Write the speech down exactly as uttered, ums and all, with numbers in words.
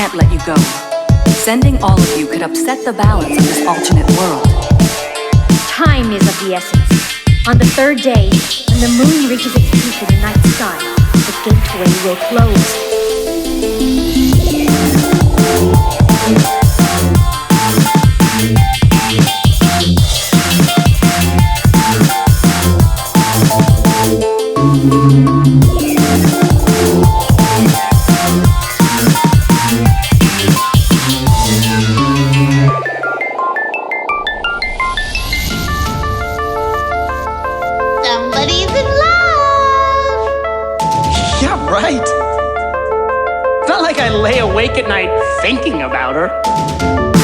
can't let you go. Sending all of you could upset the balance of this alternate world. Time is of the essence. On the third day, when the moon reaches its peak in the night sky, the gateway will close. Somebody's in love! Yeah, right. It's not like I lay awake at night thinking about her.